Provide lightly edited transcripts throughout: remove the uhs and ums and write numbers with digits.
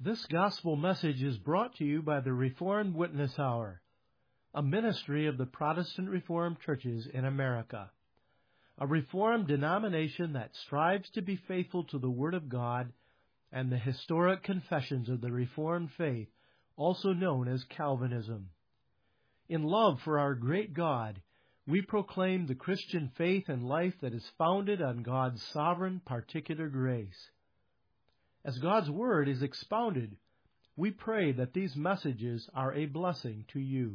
This gospel message is brought to you by the Reformed Witness Hour, a ministry of the Protestant Reformed churches in America, a Reformed denomination that strives to be faithful to the Word of God and the historic confessions of the Reformed faith, also known as Calvinism. In love for our great God, we proclaim the Christian faith and life that is founded on God's sovereign particular grace. As God's Word is expounded, we pray that these messages are a blessing to you.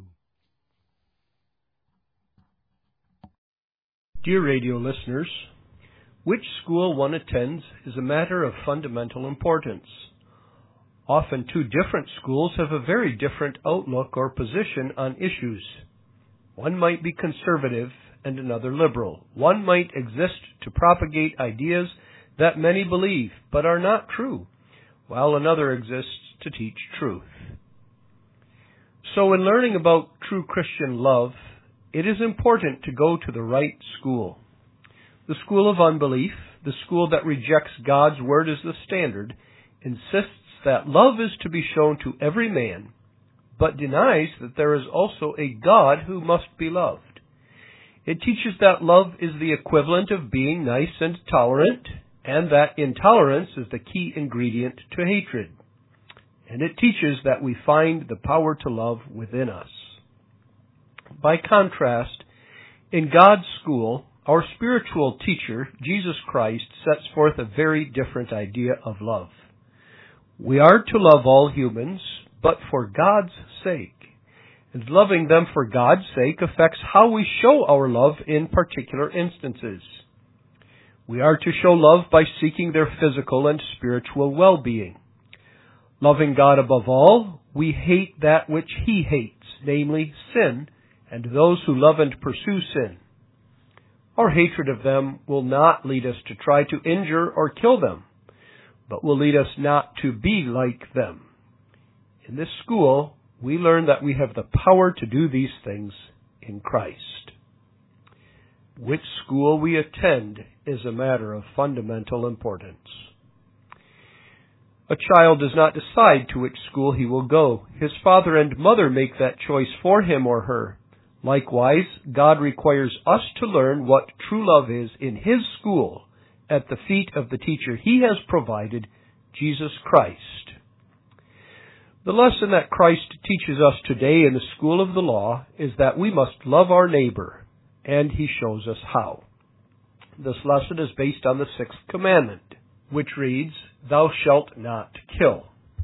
Dear radio listeners, which school one attends is a matter of fundamental importance. Often two different schools have a very different outlook or position on issues. One might be conservative and another liberal. One might exist to propagate ideas that many believe but are not true, while another exists to teach truth. So in learning about true Christian love, it is important to go to the right school. The school of unbelief, the school that rejects God's word as the standard, insists that love is to be shown to every man, but denies that there is also a God who must be loved. It teaches that love is the equivalent of being nice and tolerant, and that intolerance is the key ingredient to hatred. And it teaches that we find the power to love within us. By contrast, in God's school, our spiritual teacher, Jesus Christ, sets forth a very different idea of love. We are to love all humans, but for God's sake. And loving them for God's sake affects how we show our love in particular instances. We are to show love by seeking their physical and spiritual well-being. Loving God above all, we hate that which He hates, namely sin, and those who love and pursue sin. Our hatred of them will not lead us to try to injure or kill them, but will lead us not to be like them. In this school, we learn that we have the power to do these things in Christ. Which school we attend is a matter of fundamental importance. A child does not decide to which school he will go. His father and mother make that choice for him or her. Likewise, God requires us to learn what true love is in His school at the feet of the teacher He has provided, Jesus Christ. The lesson that Christ teaches us today in the school of the law is that we must love our neighbor, and He shows us how. This lesson is based on the sixth commandment, which reads, "Thou shalt not kill."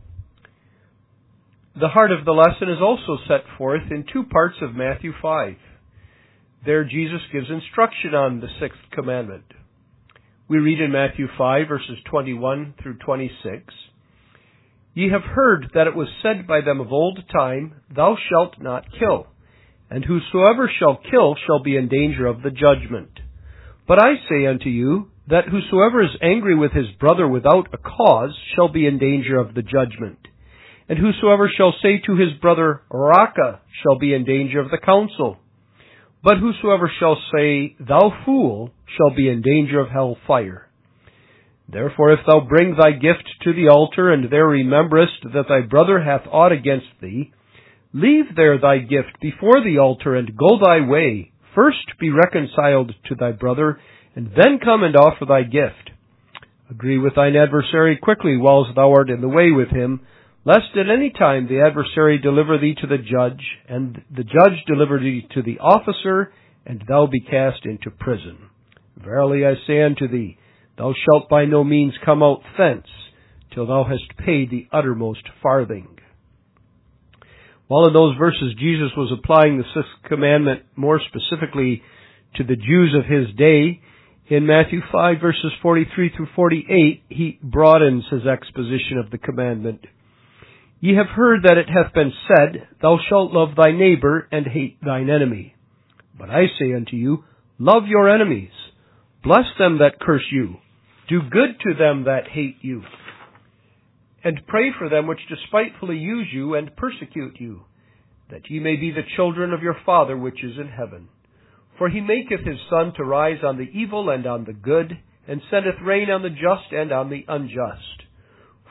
The heart of the lesson is also set forth in two parts of Matthew 5. There Jesus gives instruction on the sixth commandment. We read in Matthew 5, verses 21 through 26, "Ye have heard that it was said by them of old time, Thou shalt not kill. And whosoever shall kill shall be in danger of the judgment. But I say unto you, that whosoever is angry with his brother without a cause shall be in danger of the judgment. And whosoever shall say to his brother, Raca, shall be in danger of the council. But whosoever shall say, Thou fool, shall be in danger of hell fire. Therefore if thou bring thy gift to the altar, and there rememberest that thy brother hath aught against thee, leave there thy gift before the altar, and go thy way. First be reconciled to thy brother, and then come and offer thy gift. Agree with thine adversary quickly whilst thou art in the way with him, lest at any time the adversary deliver thee to the judge, and the judge deliver thee to the officer, and thou be cast into prison. Verily I say unto thee, thou shalt by no means come out thence, till thou hast paid the uttermost farthing." While in those verses Jesus was applying the sixth commandment more specifically to the Jews of His day, in Matthew 5, verses 43 through 48, He broadens His exposition of the commandment. "Ye have heard that it hath been said, Thou shalt love thy neighbor, and hate thine enemy. But I say unto you, love your enemies. Bless them that curse you. Do good to them that hate you. And pray for them which despitefully use you and persecute you, that ye may be the children of your Father which is in heaven. For He maketh His sun to rise on the evil and on the good, and sendeth rain on the just and on the unjust.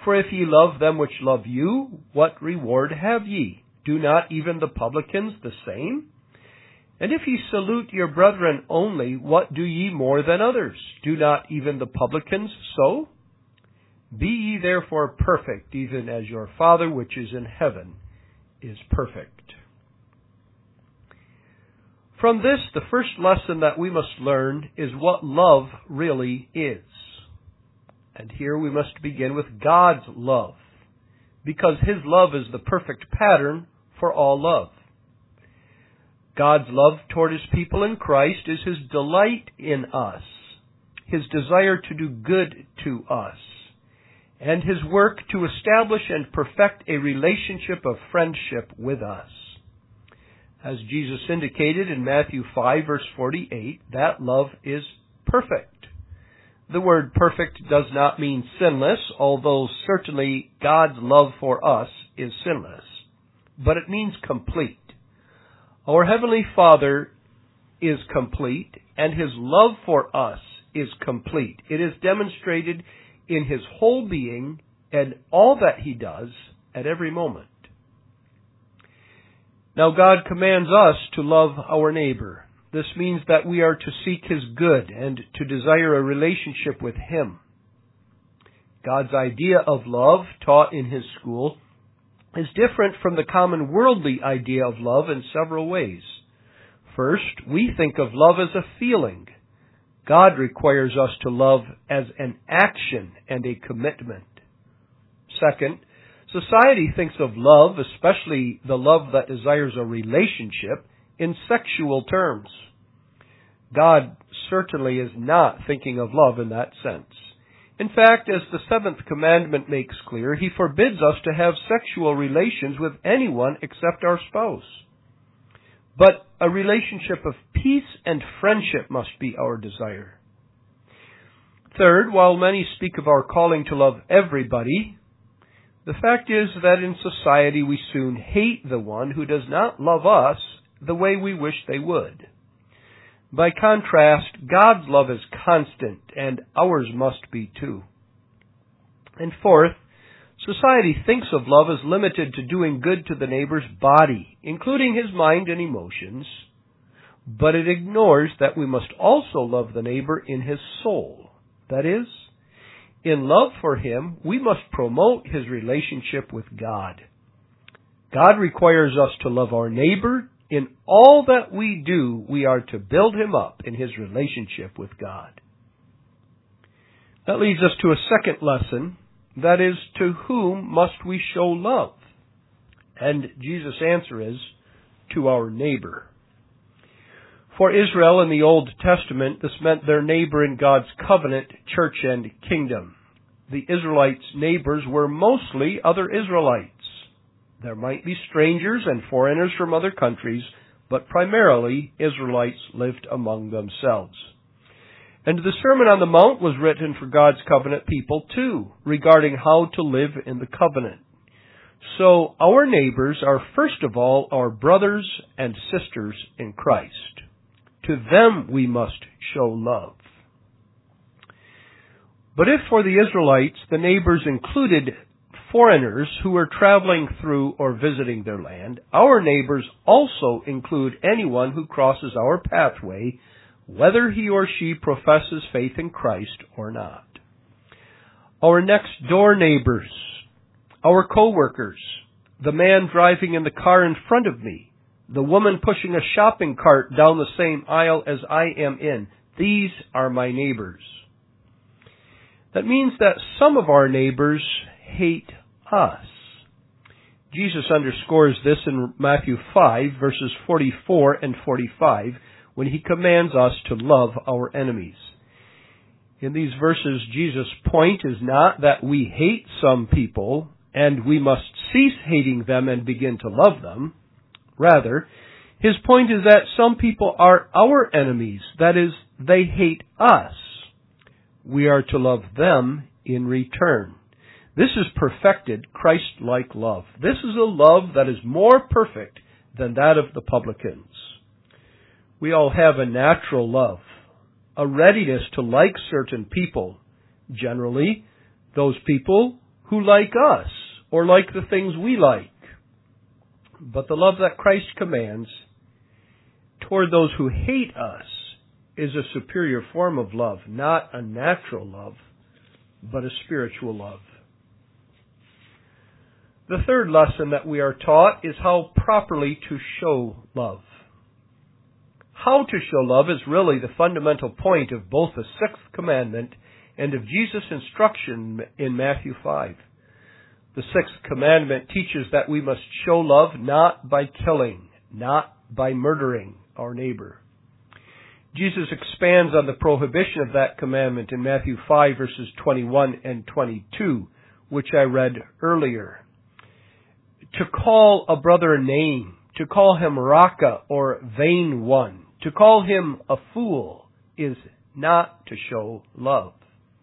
For if ye love them which love you, what reward have ye? Do not even the publicans the same? And if ye salute your brethren only, what do ye more than others? Do not even the publicans so? Be ye therefore perfect, even as your Father which is in heaven is perfect. From this, the first lesson that we must learn is what love really is. And here we must begin with God's love, because His love is the perfect pattern for all love. God's love toward His people in Christ is His delight in us, His desire to do good to us, and His work to establish and perfect a relationship of friendship with us. As Jesus indicated in Matthew 5, verse 48, that love is perfect. The word perfect does not mean sinless, although certainly God's love for us is sinless. But it means complete. Our Heavenly Father is complete, and His love for us is complete. It is demonstrated in His whole being and all that He does at every moment. Now God commands us to love our neighbor. This means that we are to seek His good and to desire a relationship with Him. God's idea of love, taught in His school, is different from the common worldly idea of love in several ways. First, we think of love as a feeling. God requires us to love as an action and a commitment. Second, society thinks of love, especially the love that desires a relationship, in sexual terms. God certainly is not thinking of love in that sense. In fact, as the seventh commandment makes clear, He forbids us to have sexual relations with anyone except our spouse. But a relationship of peace and friendship must be our desire. Third, while many speak of our calling to love everybody, the fact is that in society we soon hate the one who does not love us the way we wish they would. By contrast, God's love is constant, and ours must be too. And fourth, society thinks of love as limited to doing good to the neighbor's body, including his mind and emotions, but it ignores that we must also love the neighbor in his soul. That is, in love for him, we must promote his relationship with God. God requires us to love our neighbor. In all that we do, we are to build him up in his relationship with God. That leads us to a second lesson, that is, to whom must we show love? And Jesus' answer is, to our neighbor. For Israel in the Old Testament, this meant their neighbor in God's covenant, church, and kingdom. The Israelites' neighbors were mostly other Israelites. There might be strangers and foreigners from other countries, but primarily Israelites lived among themselves. And the Sermon on the Mount was written for God's covenant people too, regarding how to live in the covenant. So our neighbors are first of all our brothers and sisters in Christ. To them we must show love. But if for the Israelites the neighbors included foreigners who were traveling through or visiting their land, our neighbors also include anyone who crosses our pathway, whether he or she professes faith in Christ or not. Our next door neighbors, our co-workers, the man driving in the car in front of me, the woman pushing a shopping cart down the same aisle as I am in, these are my neighbors. That means that some of our neighbors hate us. Jesus underscores this in Matthew 5, verses 44 and 45, when he commands us to love our enemies. In these verses, Jesus' point is not that we hate some people and we must cease hating them and begin to love them. Rather, his point is that some people are our enemies. That is, they hate us. We are to love them in return. This is perfected, Christ-like love. This is a love that is more perfect than that of the publicans. We all have a natural love, a readiness to like certain people, generally those people who like us or like the things we like. But the love that Christ commands toward those who hate us is a superior form of love, not a natural love, but a spiritual love. The third lesson that we are taught is how properly to show love. How to show love is really the fundamental point of both the sixth commandment and of Jesus' instruction in Matthew 5. The sixth commandment teaches that we must show love not by killing, not by murdering our neighbor. Jesus expands on the prohibition of that commandment in Matthew 5 verses 21 and 22, which I read earlier. To call a brother a name, to call him Raka or vain one, to call him a fool is not to show love.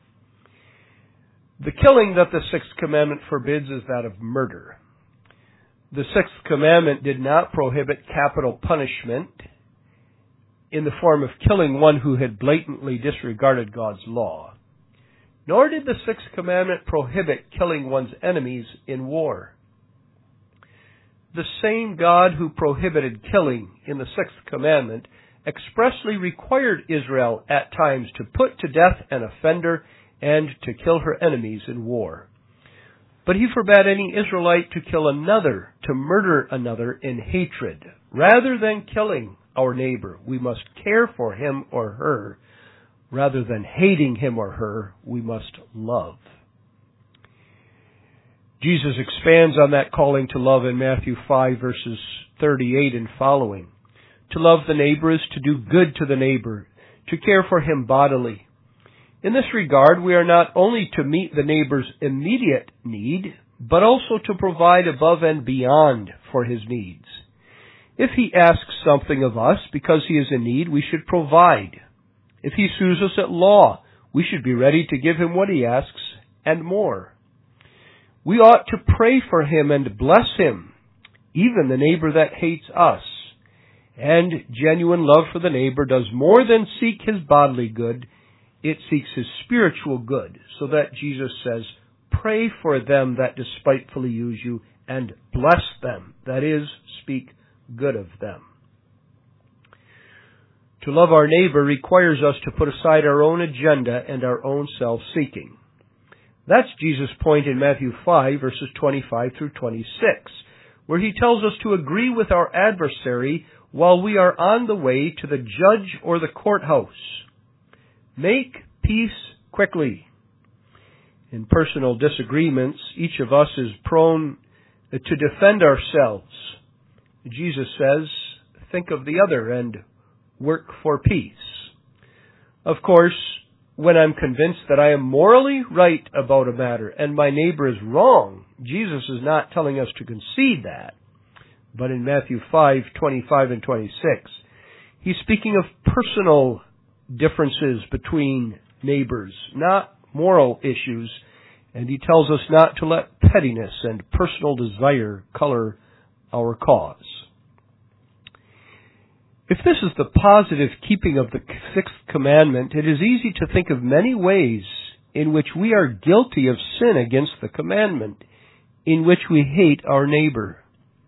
The killing that the sixth commandment forbids is that of murder. The sixth commandment did not prohibit capital punishment in the form of killing one who had blatantly disregarded God's law. Nor did the sixth commandment prohibit killing one's enemies in war. The same God who prohibited killing in the sixth commandment expressly required Israel at times to put to death an offender and to kill her enemies in war. But he forbade any Israelite to kill another, to murder another in hatred. Rather than killing our neighbor, we must care for him or her. Rather than hating him or her, we must love. Jesus expands on that calling to love in Matthew 5 verses 38 and following. To love the neighbor is to do good to the neighbor, to care for him bodily. In this regard, we are not only to meet the neighbor's immediate need, but also to provide above and beyond for his needs. If he asks something of us because he is in need, we should provide. If he sues us at law, we should be ready to give him what he asks and more. We ought to pray for him and bless him, even the neighbor that hates us. And genuine love for the neighbor does more than seek his bodily good. It seeks his spiritual good, so that Jesus says, pray for them that despitefully use you and bless them, that is, speak good of them. To love our neighbor requires us to put aside our own agenda and our own self-seeking. That's Jesus' point in Matthew 5, verses 25 through 26, where he tells us to agree with our adversary while we are on the way to the judge or the courthouse. Make peace quickly. In personal disagreements, each of us is prone to defend ourselves. Jesus says, think of the other and work for peace. Of course, when I'm convinced that I am morally right about a matter and my neighbor is wrong, Jesus is not telling us to concede that. But in Matthew 5, 25 and 26, he's speaking of personal differences between neighbors, not moral issues, and he tells us not to let pettiness and personal desire color our cause. If this is the positive keeping of the sixth commandment, it is easy to think of many ways in which we are guilty of sin against the commandment, in which we hate our neighbor.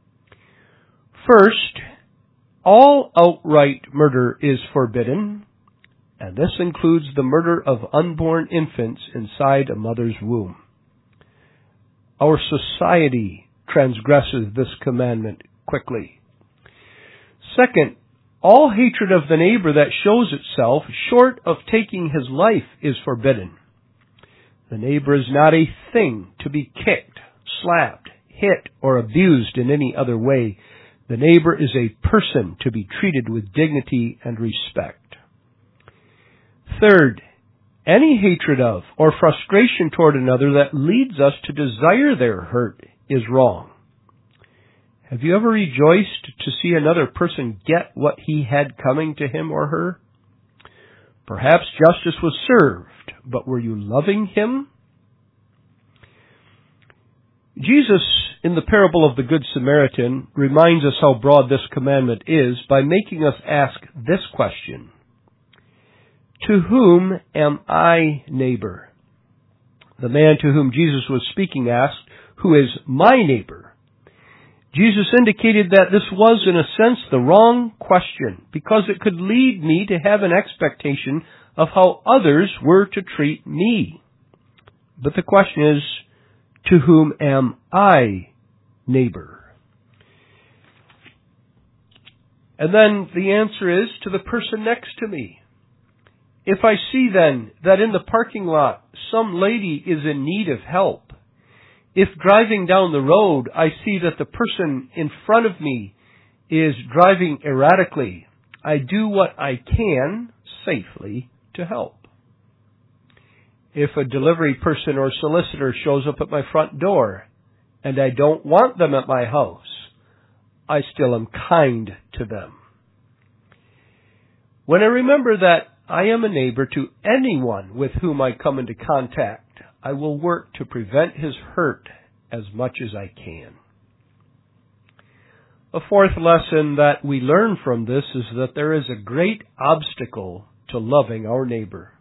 First, all outright murder is forbidden, and this includes the murder of unborn infants inside a mother's womb. Our society transgresses this commandment quickly. Second, all hatred of the neighbor that shows itself short of taking his life is forbidden. The neighbor is not a thing to be kicked, slapped, hit, or abused in any other way. The neighbor is a person to be treated with dignity and respect. Third, any hatred of or frustration toward another that leads us to desire their hurt is wrong. Have you ever rejoiced to see another person get what he had coming to him or her? Perhaps justice was served, but were you loving him? Jesus, in the parable of the Good Samaritan, reminds us how broad this commandment is by making us ask this question: to whom am I neighbor? The man to whom Jesus was speaking asked, "Who is my neighbor?" Jesus indicated that this was, in a sense, the wrong question, because it could lead me to have an expectation of how others were to treat me. But the question is, to whom am I neighbor? And then the answer is to the person next to me. If I see then that in the parking lot some lady is in need of help, if driving down the road I see that the person in front of me is driving erratically, I do what I can safely to help. If a delivery person or solicitor shows up at my front door and I don't want them at my house, I still am kind to them. When I remember that I am a neighbor to anyone with whom I come into contact, I will work to prevent his hurt as much as I can. A fourth lesson that we learn from this is that there is a great obstacle to loving our neighbor.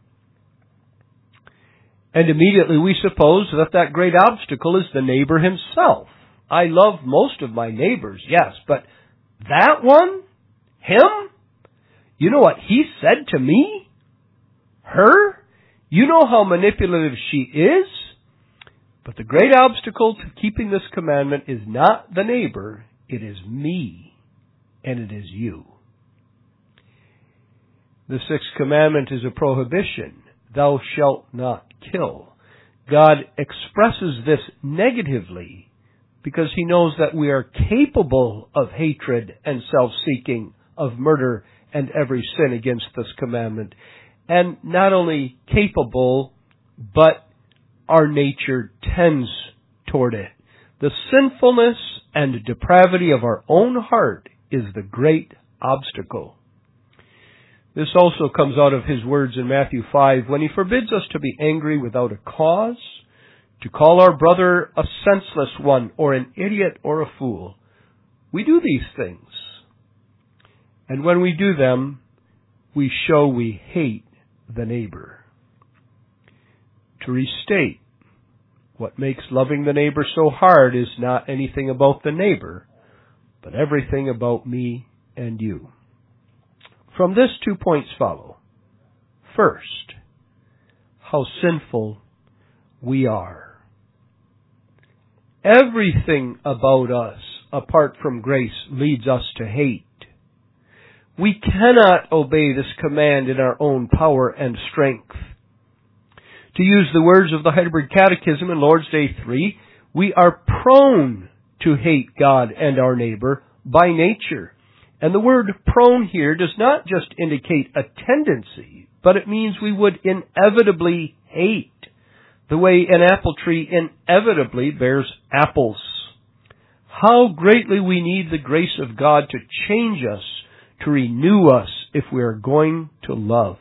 And immediately we suppose that that great obstacle is the neighbor himself. I love most of my neighbors, yes, but that one? Him? You know what he said to me? Her? You know how manipulative she is? But the great obstacle to keeping this commandment is not the neighbor, it is me, and it is you. The sixth commandment is a prohibition. Thou shalt not kill. God expresses this negatively because He knows that we are capable of hatred and self-seeking, of murder and every sin against this commandment. And not only capable, but our nature tends toward it. The sinfulness and depravity of our own heart is the great obstacle. This also comes out of His words in Matthew 5 when He forbids us to be angry without a cause, to call our brother a senseless one or an idiot or a fool. We do these things. And when we do them, we show we hate the neighbor. To restate, what makes loving the neighbor so hard is not anything about the neighbor, but everything about me and you. From this, 2 points follow. First, how sinful we are. Everything about us, apart from grace, leads us to hate. We cannot obey this command in our own power and strength. To use the words of the Heidelberg Catechism in Lord's Day 3, we are prone to hate God and our neighbor by nature. And the word prone here does not just indicate a tendency, but it means we would inevitably hate, the way an apple tree inevitably bears apples. How greatly we need the grace of God to change us, to renew us, if we are going to love.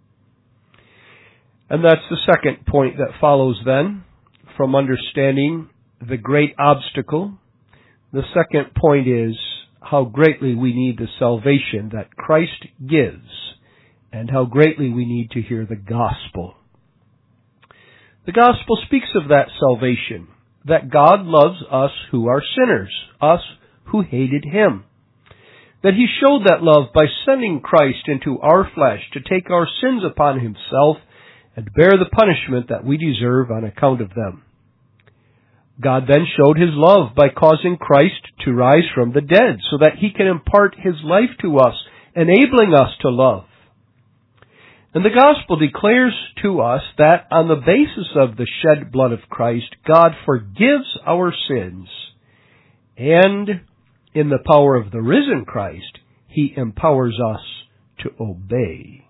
And that's the second point that follows then, from understanding the great obstacle. The second point is how greatly we need the salvation that Christ gives, and how greatly we need to hear the gospel. The gospel speaks of that salvation, that God loves us who are sinners, us who hated Him. That He showed that love by sending Christ into our flesh to take our sins upon Himself and bear the punishment that we deserve on account of them. God then showed His love by causing Christ to rise from the dead so that He can impart His life to us, enabling us to love. And the gospel declares to us that on the basis of the shed blood of Christ, God forgives our sins, and in the power of the risen Christ, He empowers us to obey.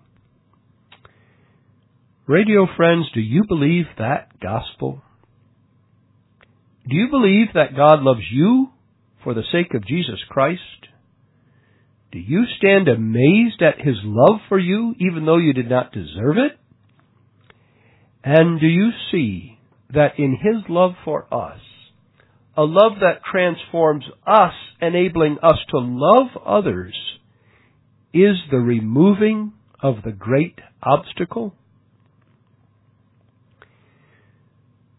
Radio friends, do you believe that gospel? Do you believe that God loves you for the sake of Jesus Christ? Do you stand amazed at His love for you, even though you did not deserve it? And do you see that in His love for us, a love that transforms us, enabling us to love others, is the removing of the great obstacle?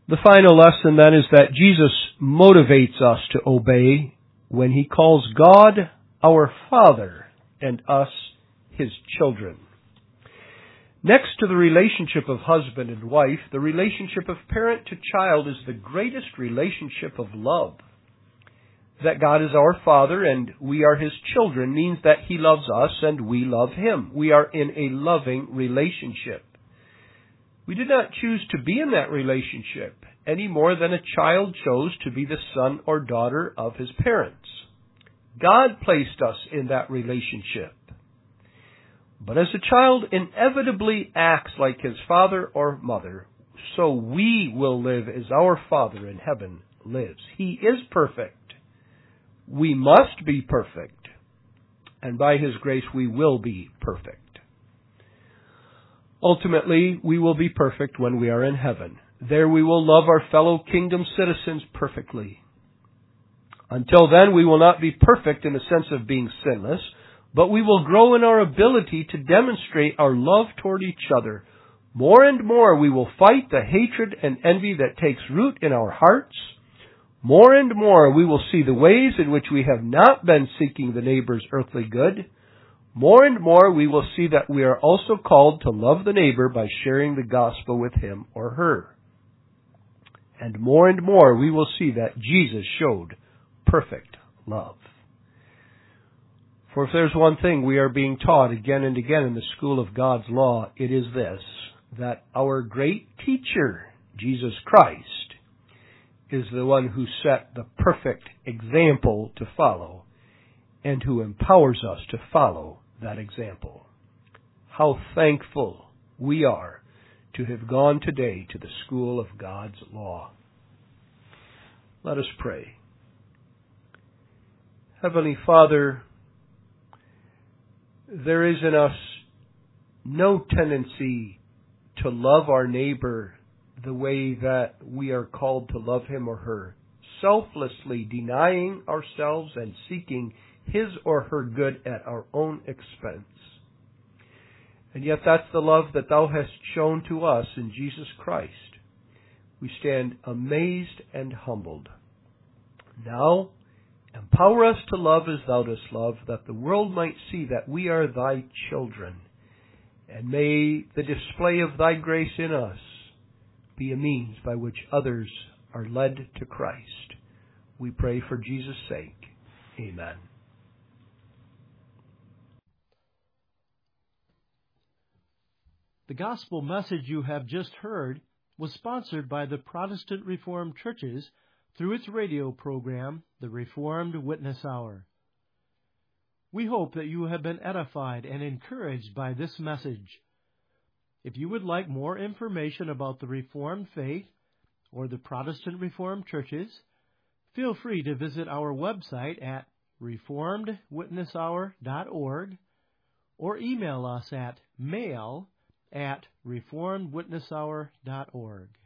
The final lesson then is that Jesus motivates us to obey when He calls God our Father and us His children. Next to the relationship of husband and wife, the relationship of parent to child is the greatest relationship of love. That God is our Father and we are His children means that He loves us and we love Him. We are in a loving relationship. We did not choose to be in that relationship any more than a child chose to be the son or daughter of his parents. God placed us in that relationship. But as a child inevitably acts like his father or mother, so we will live as our Father in heaven lives. He is perfect. We must be perfect. And by His grace we will be perfect. Ultimately, we will be perfect when we are in heaven. There we will love our fellow kingdom citizens perfectly. Until then, we will not be perfect in the sense of being sinless, but we will grow in our ability to demonstrate our love toward each other. More and more we will fight the hatred and envy that takes root in our hearts. More and more we will see the ways in which we have not been seeking the neighbor's earthly good. More and more we will see that we are also called to love the neighbor by sharing the gospel with him or her. And more we will see that Jesus showed perfect love. For if there's one thing we are being taught again and again in the school of God's law, it is this, that our great teacher, Jesus Christ, is the one who set the perfect example to follow and who empowers us to follow that example. How thankful we are to have gone today to the school of God's law. Let us pray. Heavenly Father, there is in us no tendency to love our neighbor the way that we are called to love him or her, selflessly denying ourselves and seeking his or her good at our own expense. And yet that's the love that Thou hast shown to us in Jesus Christ. We stand amazed and humbled. Now, empower us to love as Thou dost love, that the world might see that we are Thy children. And may the display of Thy grace in us be a means by which others are led to Christ. We pray for Jesus' sake. Amen. The gospel message you have just heard was sponsored by the Protestant Reformed Churches through its radio program, The Reformed Witness Hour. We hope that you have been edified and encouraged by this message. If you would like more information about the Reformed faith or the Protestant Reformed Churches, feel free to visit our website at reformedwitnesshour.org or email us at mail@reformedwitnesshour.org.